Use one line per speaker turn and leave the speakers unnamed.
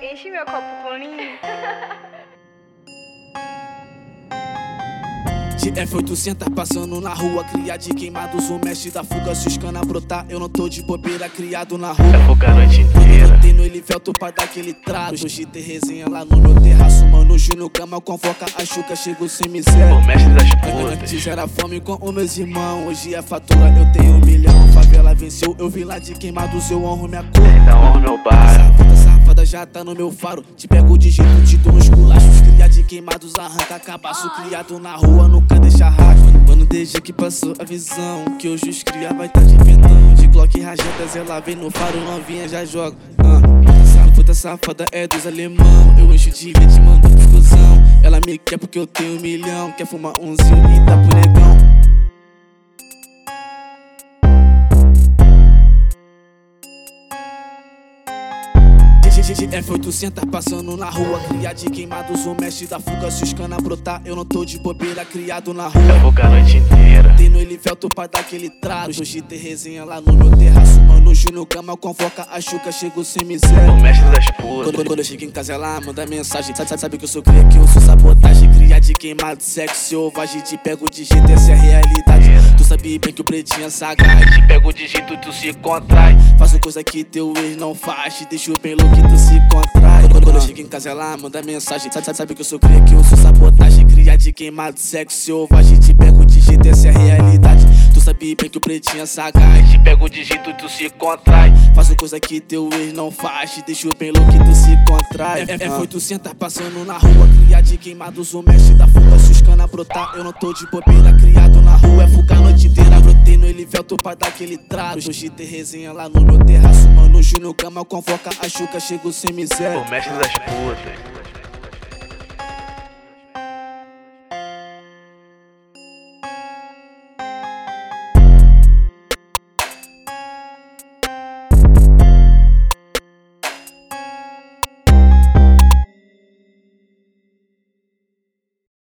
enche meu copo por mim.
De F800 passando na rua, cria de queimados, o mestre da fuga. Se os cana brotar, eu não tô de bobeira, criado na rua.
É focar a noite inteira.
Botei no Elivelto pra dar aquele trato. Hoje tem resenha lá no meu terraço, mano. Júnior Cama convoca a Xuca, chego sem miséria.
O mestre das putas.
Antes era fome com os meus irmãos, hoje é fatura, eu tenho 1 milhão. Favela venceu, eu vim lá de queimados, eu honro minha cor.
Ainda honro meu bar.
Safada já tá no meu faro, te pego de jeito, te dou uns culachos. Cria de queimados, arranca cabaço. Criado na rua, nunca deixa rastro. Mano, desde que passou a visão, que hoje os cria vai tá de ventão. De Glock rajadas, ela vem no faro, novinha já joga. Puta safada é dos alemão, eu encho de leite, mando exclusão. Ela me quer porque eu tenho 1 milhão, quer fumar umzinho e tá pro negão. De F800 passando na rua, cria de queimados, o mestre da fuga. Se os cana brotar, eu não tô de bobeira, criado na rua.
É focar a noite inteira.
Tem no Elivelto pra dar aquele trato. Hoje tem resenha lá no meu terraço, mano. Júnior Cama convoca a Xuca, chego sem miséria.
O mestre das putas.
Quando eu chego em casa, ela manda mensagem. Sabe que eu sou cria, que eu sou sabotagem. Cria de queimado, sexo selvagem. Te pego de jeito, essa é a realidade. Tu sabe bem que o pretinho é sagaz.
Te pego de jeito, tu se contrai.
Faço coisa que teu ex não faz. Te deixo bem louco que tu se contrai. Quando eu chego em casa, ela manda mensagem. Sabe que eu sou cria, que eu sou sabotagem. Cria de queimado, sexo selvagem. Te pego de jeito, essa é a realidade. Tu sabe bem que o pretinho é sagaz.
Te pego de jeito, tu se contrai.
Faço coisa que teu ex não faz. Te deixo bem louco que tu se contrai. F800 passando na rua, cria de queimados, o mestre da fuga. Se os cana brotar, eu não tô de bobeira, criado na rua. É fuga a noite inteira, brotei no Elivelto pra dar aquele trato. Hoje tem resenha lá no meu terraço, mano. Júnior Cama convoca a Xuca, chego sem miséria.
O mestre das putas.